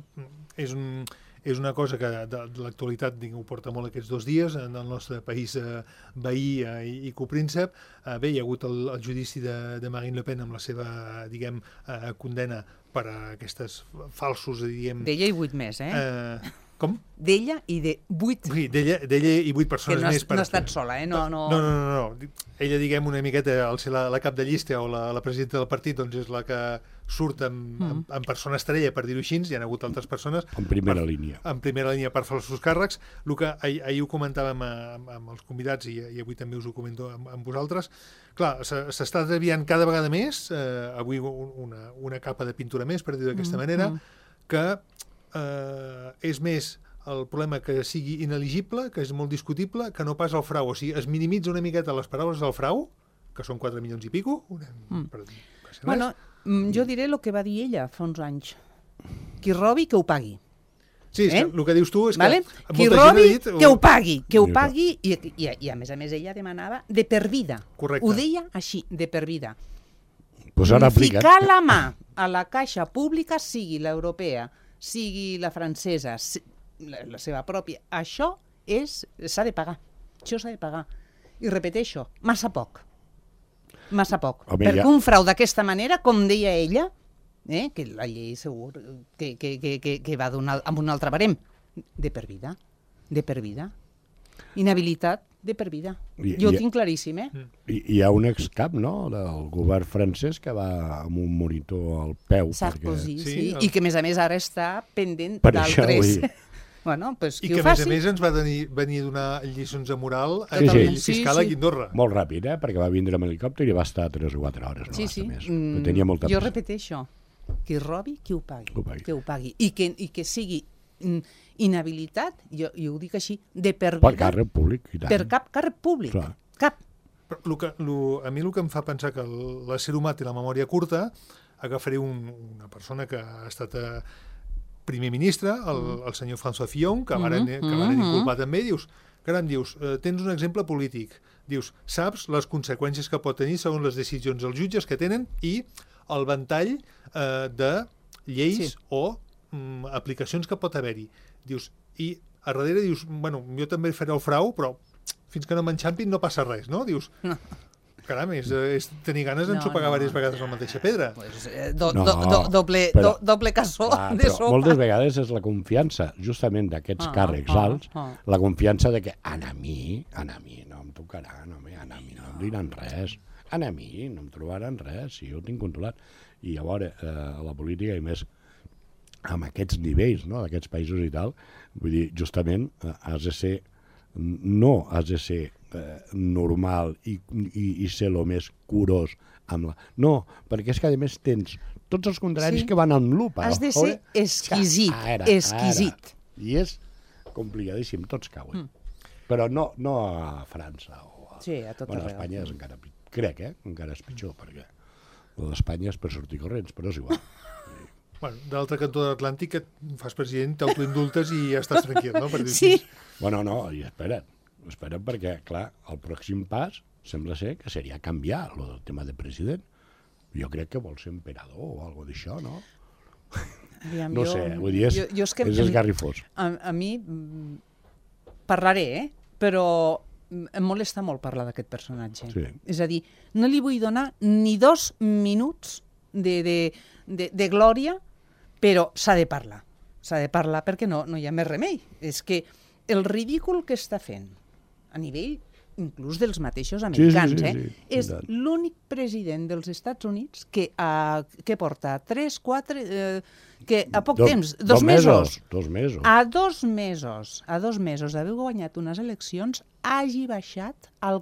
és una cosa que de l'actualitat ho porta molt aquests 2 dies en el nostre país veí i copríncep. Bé, hi ha hagut el judici de Marine Le Pen amb la seva, diguem, condena per a aquestes falsos, diguem... D'ella i 8 més, Com? D'ella i de 8... Sí, d'ella i 8 persones més. Que no ha estat sola, No. Ella, diguem, una miqueta, al ser la cap de llista o la presidenta del partit, doncs és la que surt amb persona estrella, per dir-ho així, hi ha hagut altres persones... En primera línia. En primera línia per falsos càrrecs. El que ahir ho comentàvem amb els convidats i avui també us ho comento amb vosaltres. Clar, s'està desviant cada vegada més, avui una capa de pintura més, per dir-ho d'aquesta manera, que és més el problema que sigui ineligible, que és molt discutible, que no pas el frau. O sigui, es minimitza una miqueta les paraules del frau, que són 4 milions i pico. Bueno, jo diré el que va dir ella fa uns anys. Qui robi, que ho pagui. Sí, el que dius tu és que... Qui robi, que ho pagui, i a més ella demanava de per vida. Correcte. Ho deia així, de per vida. Ficar la mà a la caixa pública, sigui l'europea, sigui la francesa, la seva pròpia, això s'ha de pagar. Això s'ha de pagar. I repeteixo, massa poc. Massa poc. Perquè un frau d'aquesta manera, com deia ella, que la llei segur que va amb un altre barem, de per vida. De per vida. Inhabilitat de per vida. Jo ho tinc claríssim, Hi ha un excap, no?, del govern francès que va amb un monitor al peu. Sarkozy, sí. I que, a més ara està pendent d'altres. Bueno, pues, I que, a més, ens va venir a donar lliçons de moral a nivell fiscal a Quindorra. Molt ràpid, perquè va vindre amb helicòpter i va estar 3 o 4 hores. Sí. Tenia molta jo repeteixo, qui robi, qui ho pagui. I que sigui inhabilitat, jo ho dic així, de per vida. Per càrrec públic, i tant. Per cap càrrec públic. Clar. Cap. A mi el que em fa pensar que l'ésser humà té la memòria curta, agafaré una persona que ha estat primer ministre, el senyor François Fillon, que varen inculpar també, dius, tens un exemple polític, dius, saps les conseqüències que pot tenir segons les decisions dels jutges que tenen i el ventall de lleis o aplicacions que pot haver-hi. Dius, i a darrere dius, bueno, jo també faré el frau, però fins que no m'enxampin no passa res, no? Dius, caram, és tenir ganes d'ensopegar diverses vegades la mateixa pedra. Pues, doble cassó de sopa. Moltes vegades és la confiança, justament d'aquests càrrecs alts, la confiança de que a mi no em tocaran, a mi no em diran res, a mi no em trobaran res, si jo ho tinc controlat. I llavors, a la política, i més amb aquests nivells, no?, d'aquests països i tal, vull dir, justament has de ser normal i ser el més curós amb la... No, perquè és que a més tens tots els contraris que van amb lupa. Has de ser exquisit, exquisit. I és complicadíssim, tots cauen. Però no a França o a... Sí, a tot arreu. Bueno, a Espanya és encara... Crec, encara és pitjor, perquè l'Espanya és per sortir corrents, però és igual. Bueno, de l'altre cantó de l'Atlàntic et fas president, t'autoindultes i ja estàs tranquil, no? Sí. Bueno, no, i espera't perquè, clar, el pròxim pas sembla ser que seria canviar el tema de president. Jo crec que vol ser emperador o alguna d'això, no? No sé, vull dir, és esgarrifós. A mi parlaré, però em molesta molt parlar d'aquest personatge. Sí. És a dir, no li vull donar ni 2 minuts de glòria, però s'ha de parlar. S'ha de parlar perquè no hi ha més remei. És que el ridícul que està fent, a nivell inclús dels mateixos americans, és l'únic president dels Estats Units que porta 3, 4... que a poc temps, 2 mesos. 2 mesos. A 2 mesos d'haver guanyat unes eleccions, hagi baixat al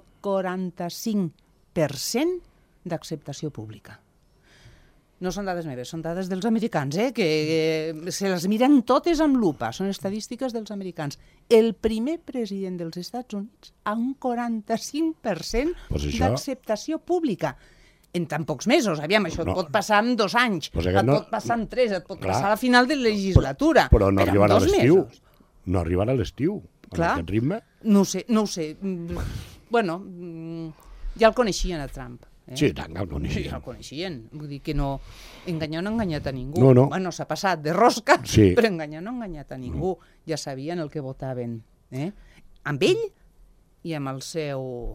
45% d'acceptació pública. No són dades meves, són dades dels americans, que se les miren totes amb lupa, són estadístiques dels americans. El primer president dels Estats Units a un 45% d'acceptació pública. En tan pocs mesos, aviam, això et pot passar en 2 anys, et pot passar en 3, et pot passar a la final de la legislatura. Però no arribarà a l'estiu. No arribarà a l'estiu, amb aquest ritme. No ho sé. Bueno, ja el coneixien a Trump. Sí, tant, el coneixien. Sí, el coneixien. Vull dir que enganyar no ha enganyat a ningú. No. Bueno, s'ha passat de rosca, però enganyar no ha enganyat a ningú. Ja sabien el que votaven. Amb ell i amb el seu...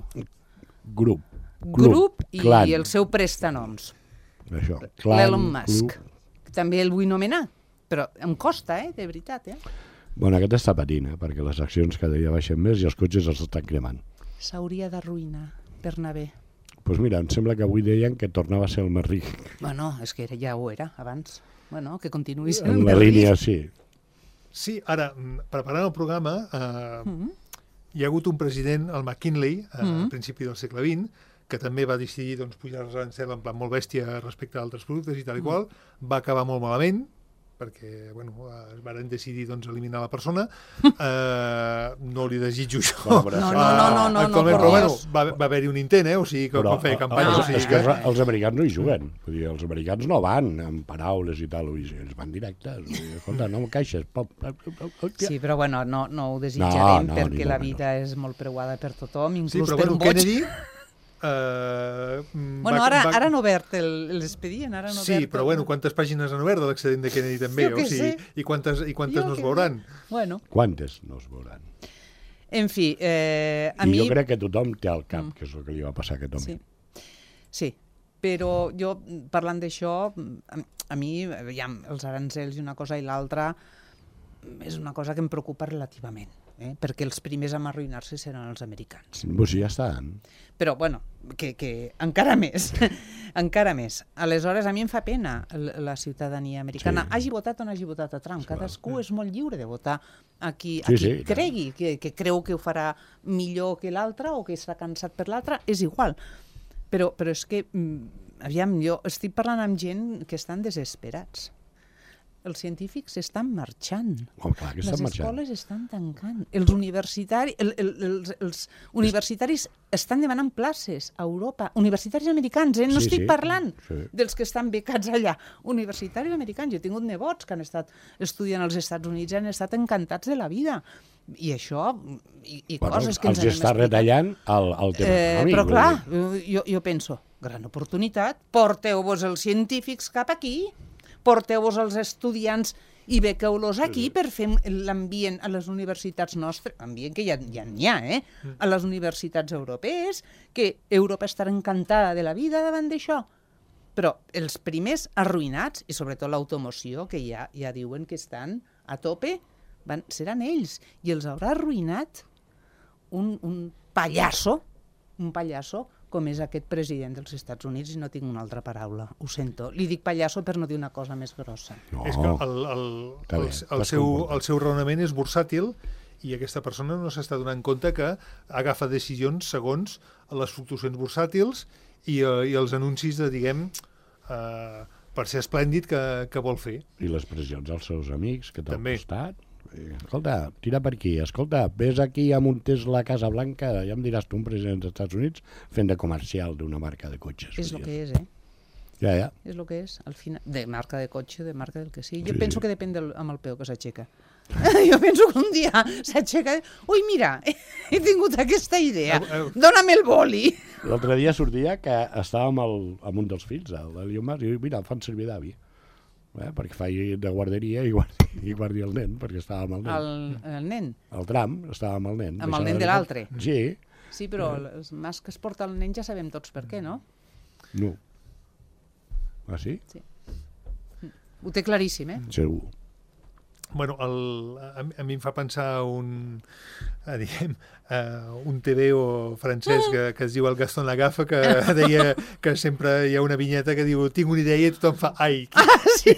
Grup i el seu prestanoms. L'Elon Musk. També el vull nomenar, però em costa, de veritat. Bueno, aquest està patint, perquè les accions cada dia baixen més i els cotxes els estan cremant. S'hauria d'arruïnar per anar bé. Doncs mira, em sembla que avui deien que tornava a ser el més ric. Bueno, és que ja ho era abans. Bueno, que continuï sent el més ric. En la línia, sí. Sí, ara, preparant el programa, hi ha hagut un president, el McKinley, a principi del segle XX, que també va decidir pujar els arancels en plan molt bèstia respecte a altres productes i tal i qual, va acabar molt malament, perquè es van decidir eliminar la persona. No li desitjo això. No, però va haver-hi un intent, o sigui, que va fer campanya. És que els americans no hi juguen. Els americans no van amb paraules i tal, ells van directes. Escolta, no em queixes. Sí, però bueno, no ho desitjarem perquè la vida és molt preuada per tothom, inclús per un boig. Kennedy... ara han obert l'expedient. Sí, però quantes pàgines han obert de l'excedent de Kennedy també? I quantes no es veuran? Bueno. Quantes no es veuran? En fi, a mi... I jo crec que tothom té al cap, que és el que li va passar a aquest home. Sí, però jo, parlant d'això, a mi, els aranzels i una cosa i l'altra, és una cosa que em preocupa relativament, perquè els primers a arruïnar-se seran els americans. Pues ja estan. Però, bueno, que encara més, encara més. Aleshores, a mi em fa pena la ciutadania americana. Hagi votat o no hagi votat a Trump. Cadascú és molt lliure de votar a qui cregui, que creu que ho farà millor que l'altre o que està cansat per l'altre, és igual. Però és que, aviam, jo estic parlant amb gent que estan desesperats. Els científics estan marxant. Les escoles estan tancant. Els universitaris estan demanant places a Europa. Universitaris americans, no estic parlant dels que estan becats allà. Universitaris americans. Jo he tingut nebots que han estat estudiant als Estats Units i han estat encantats de la vida. I això, i coses que ens han explicat. Els està retallant el tema econòmic. Però clar, jo penso, gran oportunitat, porteu-vos els científics cap aquí, porteu-vos els estudiants i bequeu-los aquí per fer l'ambient a les universitats nostres, ambient que ja n'hi ha, a les universitats europees, que Europa estarà encantada de la vida davant d'això. Però els primers arruïnats, i sobretot l'automoció, que ja diuen que estan a tope, seran ells, i els haurà arruïnat un pallasso com és aquest president dels Estats Units, i no tinc una altra paraula, ho sento. Li dic pallasso per no dir una cosa més grossa. No. És que el seu raonament és bursàtil i aquesta persona no s'està donant compte que agafa decisions segons les fluctuacions bursàtils i els anuncis de, diguem, per ser esplèndid que vol fer. I les pressions als seus amics que t'han costat. Escolta, tira per aquí, escolta, ves aquí a un Tesla a Casa Blanca, ja em diràs tu, un president dels Estats Units fent de comercial d'una marca de cotxes. És el que és, Ja. És el que és, al final, de marca de cotxe, de marca del que sigui. Jo penso que depèn amb el peu que s'aixeca. Jo penso que un dia s'aixeca i ui, mira, he tingut aquesta idea, dóna'm el boli. L'altre dia sortia que estàvem amb un dels fills, l'Eliomar, i mira, el fan servir d'avi. Perquè faci de guarderia i guardi el nen, perquè estava amb el nen. El nen? El tram, estava amb el nen. Amb el nen de l'altre? Sí. Sí, però els mas que es porta el nen ja sabem tots per què, no? No. Ah, sí? Sí. Ho té claríssim, Segur. Bueno, a mi em fa pensar un TVO francès que es diu el Gaston Lagaffe, que deia que sempre hi ha una vinyeta que diu tinc una idea i tothom fa ai. Sí.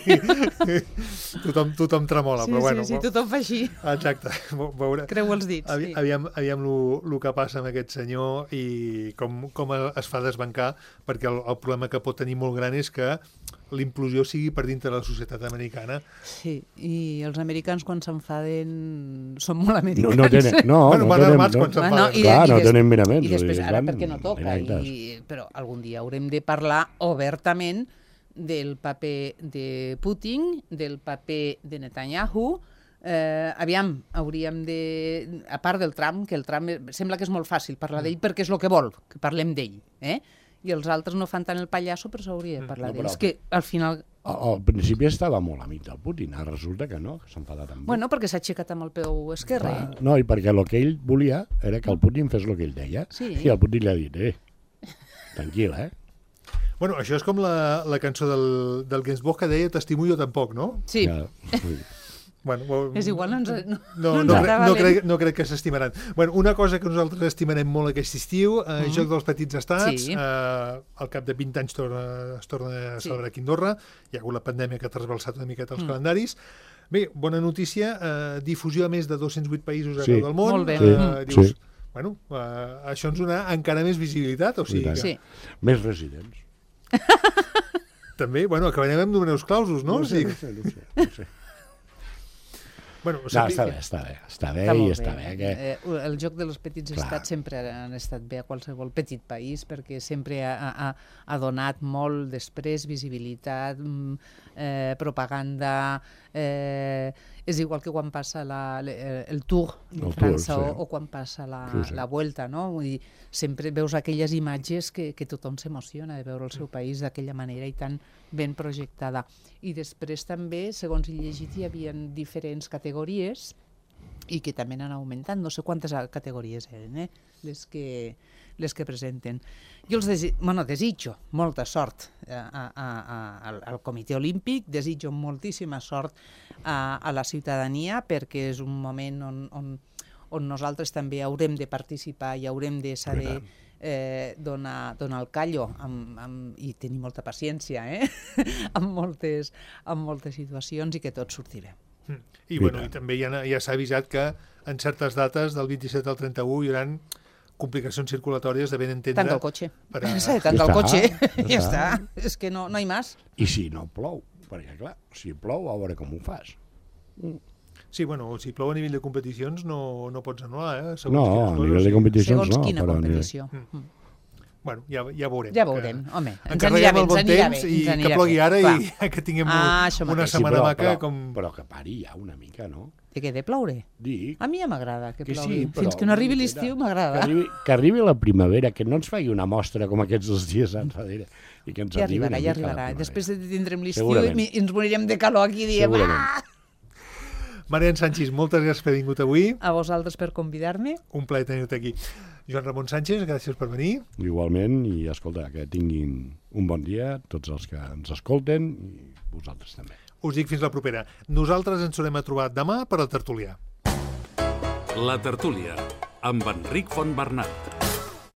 Tothom tremola, però bueno. Sí, tothom fa així. Exacte. Creu els dits. Aviam el que passa amb aquest senyor i com es fa desbancar, perquè el problema que pot tenir molt gran és que l'implosió sigui per dintre de la societat americana. Sí, i els americans quan s'enfaden són molt americans. Van armats quan s'enfaden. Clar, no tenen miraments. I després, ara perquè no toca, però algun dia haurem de parlar obertament del paper de Putin, del paper de Netanyahu. Aviam, hauríem de... A part del Trump, que el Trump sembla que és molt fàcil parlar d'ell perquè és el que vol, que parlem d'ell, i els altres no fan tant el pallasso, però s'hauria de parlar d'ells, que al final... Al principi estava molt amic del Putin, ara resulta que no, que s'ha enfadat amb ell. Bueno, perquè s'ha aixecat amb el peu esquerre. No, i perquè el que ell volia era que el Putin fes el que ell deia, i el Putin li ha dit, tranquil, Bueno, això és com la cançó del Gainsbourg que deia t'estimo jo tampoc, no? Sí. Bueno, és igual, no crec que s'estimaran. Bueno, una cosa que nosaltres estimarem molt aquest estiu, Joc dels Petits Estats, al cap de 20 anys es torna a celebrar aquí a Andorra, hi ha hagut la pandèmia que ha trasbalsat una miqueta els calendaris. Bé, bona notícia, difusió a més de 208 països arreu del món. Molt bé. Dius, bueno, això ens donarà encara més visibilitat, o sigui... Sí. Més residents. També, bueno, acabarem amb números clausos, no? No ho sé. Bueno, està bé. El joc dels petits estats sempre han estat bé a qualsevol petit país perquè sempre ha donat molt després visibilitat, propaganda, és igual que quan passa el Tour de França o quan passa la Vuelta, no? Vull dir, sempre veus aquelles imatges que tothom s'emociona de veure el seu país d'aquella manera i tan ben projectada. I després també, segons he llegit, hi havia diferents categories i que també han augmentat, no sé quantes categories eren, les que presenten. Jo els desitjo molta sort al Comitè Olímpic, desitjo moltíssima sort a la ciutadania, perquè és un moment on nosaltres també haurem de participar i haurem de saber donar el callo i tenir molta paciència en moltes situacions i que tot sortirà. I també ja s'ha avisat que en certes dates, del 27 al 31, hi haurà complicacions circulatòries de ben entendre. Tanca el cotxe. Tanca el cotxe, ja està. És que no hi més. I si no plou, perquè clar, si plou, a veure com ho fas. Sí, si plou a nivell de competicions no pots anul·lar, No, a nivell de competicions no. Segons quina competició. Ja veurem. Ja veurem, home. Ens anirà bé, i que plogui ara i que tinguem una setmana maca com... Però que pari ja una mica, no? De què, de ploure? Dic. A mi ja m'agrada que plogui. Fins que no arribi l'estiu m'agrada. Que arribi la primavera, que no ens faci una mostra com aquests dos dies enrere. Ja arribarà. Després tindrem l'estiu i ens morirem de calor aquí i diem... Marian Sánchez, moltes gràcies per haver vingut avui. A vosaltres per convidar-me. Un plaer tenir-te aquí. Joan Ramon Sánchez, gràcies per venir. Igualment, i escolta, que tinguin un bon dia tots els que ens escolten i vosaltres també. Us dic fins la propera. Nosaltres ens tornem a trobar demà per al Tertulià. La Tertúlia, amb Enric Fontbernat.